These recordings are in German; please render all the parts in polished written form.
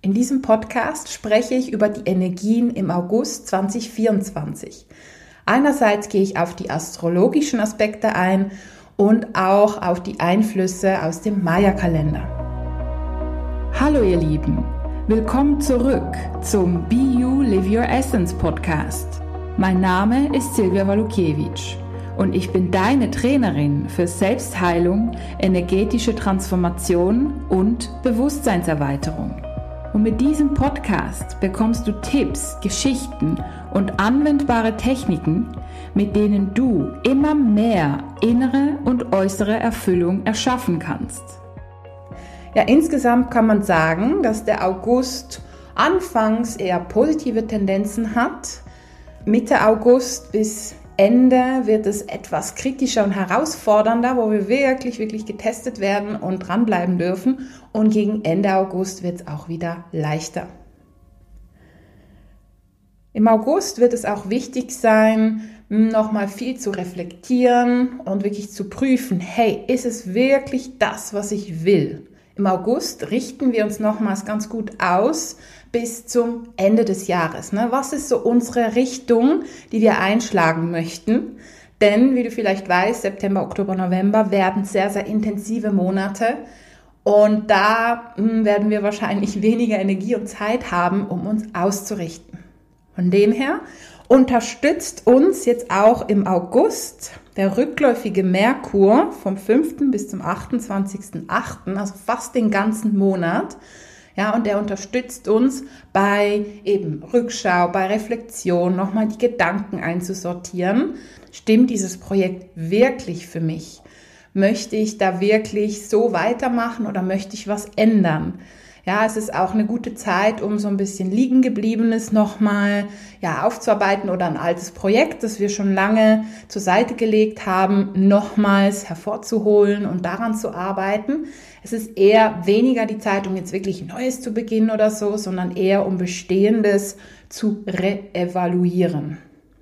In diesem Podcast spreche ich über die Energien im August 2024. Einerseits gehe ich auf die astrologischen Aspekte ein und auch auf die Einflüsse aus dem Maya-Kalender. Hallo ihr Lieben, willkommen zurück zum Be You Live Your Essence Podcast. Mein Name ist Silvia Walukiewicz und ich bin deine Trainerin für Selbstheilung, energetische Transformation und Bewusstseinserweiterung. Und mit diesem Podcast bekommst du Tipps, Geschichten und anwendbare Techniken, mit denen du immer mehr innere und äußere Erfüllung erschaffen kannst. Ja, insgesamt kann man sagen, dass der August anfangs eher positive Tendenzen hat. Mitte August bis Ende wird es etwas kritischer und herausfordernder, wo wir wirklich getestet werden und dranbleiben dürfen. Und gegen Ende August wird es auch wieder leichter. Im August wird es auch wichtig sein, nochmal viel zu reflektieren und wirklich zu prüfen, hey, ist es wirklich das, was ich will? Im August richten wir uns nochmals ganz gut aus bis zum Ende des Jahres. Was ist so unsere Richtung, die wir einschlagen möchten? Denn, wie du vielleicht weißt, September, Oktober, November werden sehr, sehr intensive Monate. Und da werden wir wahrscheinlich weniger Energie und Zeit haben, um uns auszurichten. Von dem her unterstützt uns jetzt auch im August der rückläufige Merkur vom 5. bis zum 28.8., also fast den ganzen Monat. Ja, und der unterstützt uns bei eben Rückschau, bei Reflexion, nochmal die Gedanken einzusortieren. Stimmt dieses Projekt wirklich für mich? Möchte ich da wirklich so weitermachen oder möchte ich was ändern? Ja, es ist auch eine gute Zeit, um so ein bisschen Liegengebliebenes nochmal aufzuarbeiten oder ein altes Projekt, das wir schon lange zur Seite gelegt haben, nochmals hervorzuholen und daran zu arbeiten. Es ist eher weniger die Zeit, um jetzt wirklich Neues zu beginnen oder so, sondern eher um Bestehendes zu reevaluieren.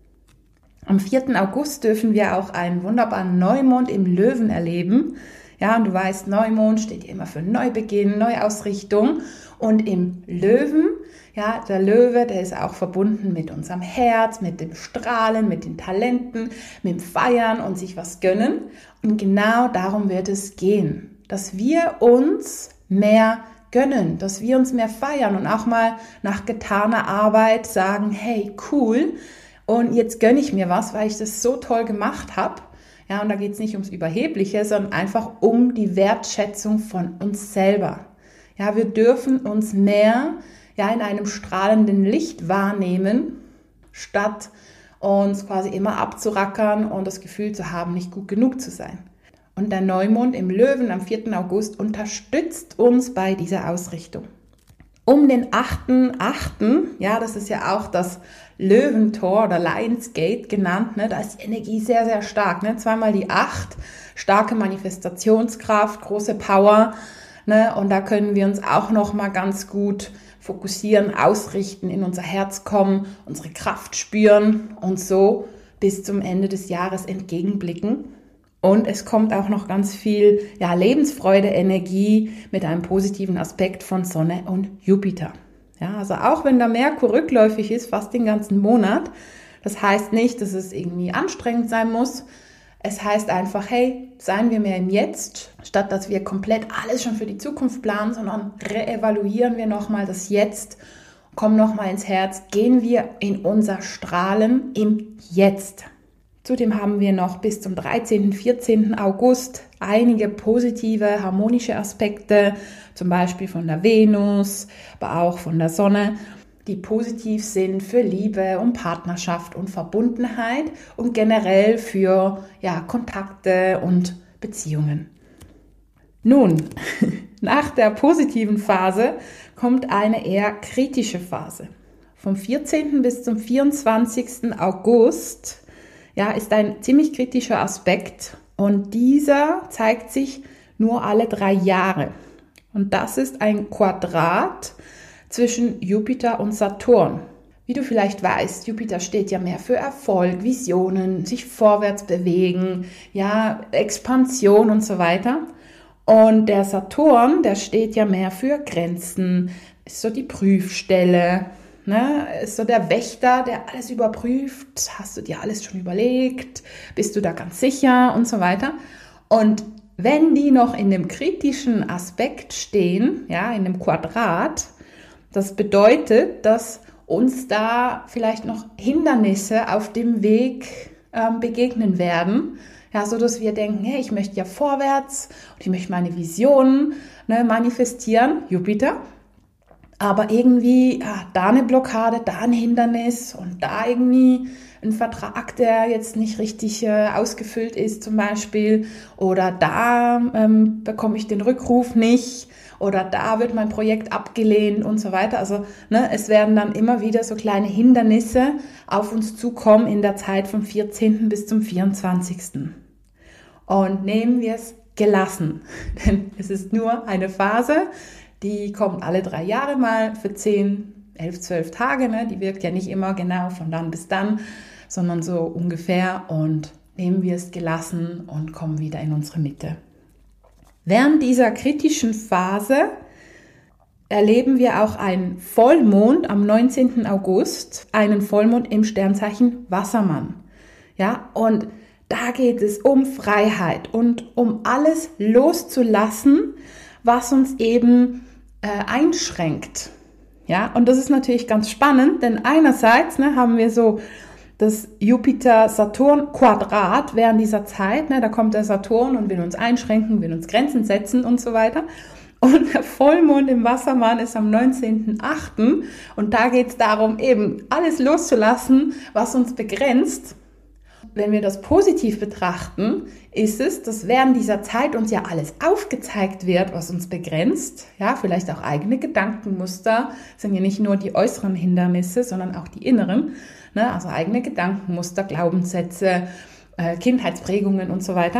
Am 4. August dürfen wir auch einen wunderbaren Neumond im Löwen erleben. Ja, und du weißt, Neumond steht ja immer für Neubeginn, Neuausrichtung. Und im Löwen, ja, der Löwe, der ist auch verbunden mit unserem Herz, mit dem Strahlen, mit den Talenten, mit dem Feiern und sich was gönnen. Und genau darum wird es gehen, dass wir uns mehr gönnen, dass wir uns mehr feiern und auch mal nach getaner Arbeit sagen, hey, cool, und jetzt gönne ich mir was, weil ich das so toll gemacht habe. Ja, und da geht es nicht ums Überhebliche, sondern einfach um die Wertschätzung von uns selber. Ja, wir dürfen uns mehr in einem strahlenden Licht wahrnehmen, statt uns quasi immer abzurackern und das Gefühl zu haben, nicht gut genug zu sein. Und der Neumond im Löwen am 4. August unterstützt uns bei dieser Ausrichtung. Um den 8.8., ja, das ist ja auch das Löwentor oder Lionsgate genannt, da ist die Energie sehr, sehr stark. Zweimal die 8, starke Manifestationskraft, große Power. Und da können wir uns auch nochmal ganz gut fokussieren, ausrichten, in unser Herz kommen, unsere Kraft spüren und so bis zum Ende des Jahres entgegenblicken. Und es kommt auch noch ganz viel Lebensfreude, Energie mit einem positiven Aspekt von Sonne und Jupiter. Ja, also auch wenn der Merkur rückläufig ist, fast den ganzen Monat, das heißt nicht, dass es irgendwie anstrengend sein muss. Es heißt einfach, hey, seien wir mehr im Jetzt, statt dass wir komplett alles schon für die Zukunft planen, sondern reevaluieren wir nochmal das Jetzt, kommen nochmal ins Herz, gehen wir in unser Strahlen im Jetzt. Zudem haben wir noch bis zum 13., 14. August einige positive, harmonische Aspekte, zum Beispiel von der Venus, aber auch von der Sonne, die positiv sind für Liebe und Partnerschaft und Verbundenheit und generell für Kontakte und Beziehungen. Nun, nach der positiven Phase kommt eine eher kritische Phase. Vom 14. bis zum 24. August ist ein ziemlich kritischer Aspekt und dieser zeigt sich nur alle 3 Jahre. Und das ist ein Quadrat zwischen Jupiter und Saturn. Wie du vielleicht weißt, Jupiter steht ja mehr für Erfolg, Visionen, sich vorwärts bewegen, Expansion und so weiter. Und der Saturn, der steht ja mehr für Grenzen, ist so die Prüfstelle, ne? Ist so der Wächter, der alles überprüft. Hast du dir alles schon überlegt? Bist du da ganz sicher und so weiter? Und wenn die noch in dem kritischen Aspekt stehen, ja, in dem Quadrat, das bedeutet, dass uns da vielleicht noch Hindernisse auf dem Weg begegnen werden, ja, so dass wir denken, hey, ich möchte ja vorwärts und ich möchte meine Visionen manifestieren, Jupiter, aber irgendwie da eine Blockade, da ein Hindernis und da irgendwie ein Vertrag, der jetzt nicht richtig ausgefüllt ist zum Beispiel, oder da bekomme ich den Rückruf nicht, oder da wird mein Projekt abgelehnt und so weiter. Also es werden dann immer wieder so kleine Hindernisse auf uns zukommen in der Zeit vom 14. bis zum 24. Und nehmen wir es gelassen, denn es ist nur eine Phase, die kommt alle 3 Jahre mal für 10, 11, 12 Tage. Ne? Die wirkt ja nicht immer genau von dann bis dann, sondern so ungefähr. Und nehmen wir es gelassen und kommen wieder in unsere Mitte. Während dieser kritischen Phase erleben wir auch einen Vollmond am 19. August, einen Vollmond im Sternzeichen Wassermann. Ja, und da geht es um Freiheit und um alles loszulassen, was uns eben einschränkt. Ja, und das ist natürlich ganz spannend, denn einerseits haben wir so das Jupiter-Saturn-Quadrat während dieser Zeit, da kommt der Saturn und will uns einschränken, will uns Grenzen setzen und so weiter. Und der Vollmond im Wassermann ist am 19.08. und da geht es darum, eben alles loszulassen, was uns begrenzt. Wenn wir das positiv betrachten, ist es, dass während dieser Zeit uns ja alles aufgezeigt wird, was uns begrenzt. Ja, vielleicht auch eigene Gedankenmuster, sind ja nicht nur die äußeren Hindernisse, sondern auch die inneren. Also eigene Gedankenmuster, Glaubenssätze, Kindheitsprägungen und so weiter.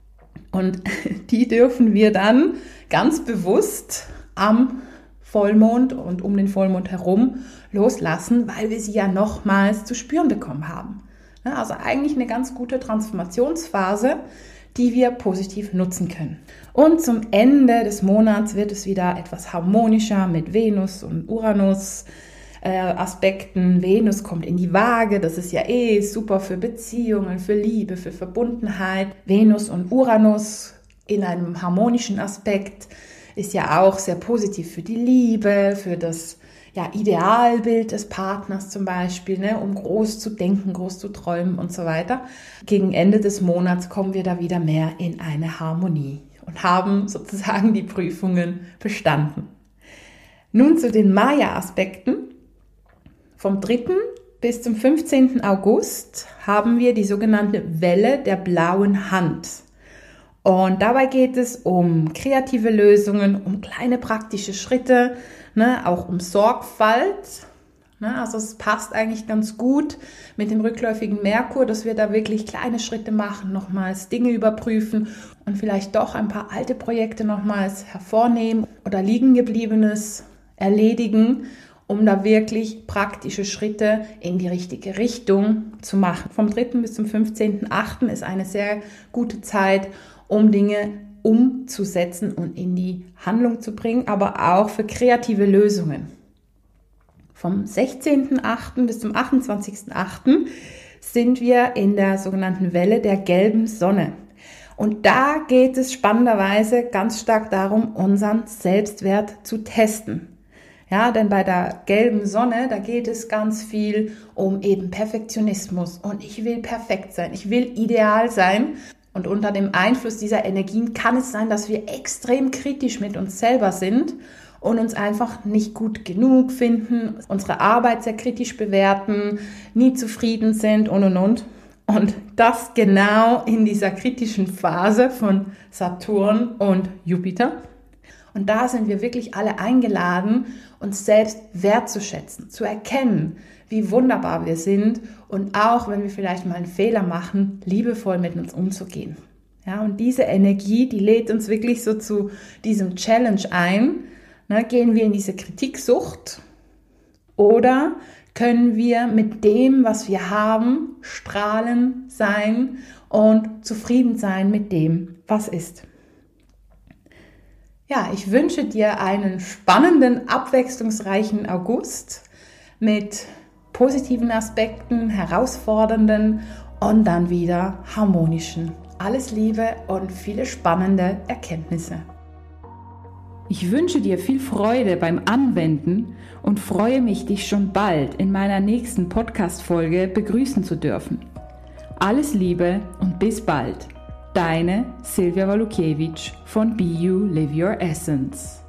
Und die dürfen wir dann ganz bewusst am Vollmond und um den Vollmond herum loslassen, weil wir sie ja nochmals zu spüren bekommen haben. Also eigentlich eine ganz gute Transformationsphase, die wir positiv nutzen können. Und zum Ende des Monats wird es wieder etwas harmonischer mit Venus und Uranus Aspekten. Venus kommt in die Waage, das ist ja super für Beziehungen, für Liebe, für Verbundenheit. Venus und Uranus in einem harmonischen Aspekt ist ja auch sehr positiv für die Liebe, für das Idealbild des Partners zum Beispiel, um groß zu denken, groß zu träumen und so weiter. Gegen Ende des Monats kommen wir da wieder mehr in eine Harmonie und haben sozusagen die Prüfungen bestanden. Nun zu den Maya-Aspekten. Vom 3. bis zum 15. August haben wir die sogenannte Welle der blauen Hand. Und dabei geht es um kreative Lösungen, um kleine praktische Schritte, auch um Sorgfalt. Also es passt eigentlich ganz gut mit dem rückläufigen Merkur, dass wir da wirklich kleine Schritte machen, nochmals Dinge überprüfen und vielleicht doch ein paar alte Projekte nochmals hervornehmen oder Liegengebliebenes erledigen, um da wirklich praktische Schritte in die richtige Richtung zu machen. Vom 3. bis zum 15.8. ist eine sehr gute Zeit, um Dinge umzusetzen und in die Handlung zu bringen, aber auch für kreative Lösungen. Vom 16.8. bis zum 28.8. sind wir in der sogenannten Welle der gelben Sonne. Und da geht es spannenderweise ganz stark darum, unseren Selbstwert zu testen. Ja, denn bei der gelben Sonne, da geht es ganz viel um eben Perfektionismus und ich will perfekt sein, ich will ideal sein. Und unter dem Einfluss dieser Energien kann es sein, dass wir extrem kritisch mit uns selber sind und uns einfach nicht gut genug finden, unsere Arbeit sehr kritisch bewerten, nie zufrieden sind und. Und das genau in dieser kritischen Phase von Saturn und Jupiter. Und da sind wir wirklich alle eingeladen, uns selbst wertzuschätzen, zu erkennen, wie wunderbar wir sind und auch, wenn wir vielleicht mal einen Fehler machen, liebevoll mit uns umzugehen. Ja, und diese Energie, die lädt uns wirklich so zu diesem Challenge ein. Gehen wir in diese Kritiksucht oder können wir mit dem, was wir haben, strahlen sein und zufrieden sein mit dem, was ist. Ja, ich wünsche dir einen spannenden, abwechslungsreichen August mit positiven Aspekten, herausfordernden und dann wieder harmonischen. Alles Liebe und viele spannende Erkenntnisse. Ich wünsche dir viel Freude beim Anwenden und freue mich, dich schon bald in meiner nächsten Podcast-Folge begrüßen zu dürfen. Alles Liebe und bis bald. Deine Silvia Walukiewicz von Be You, Live Your Essence.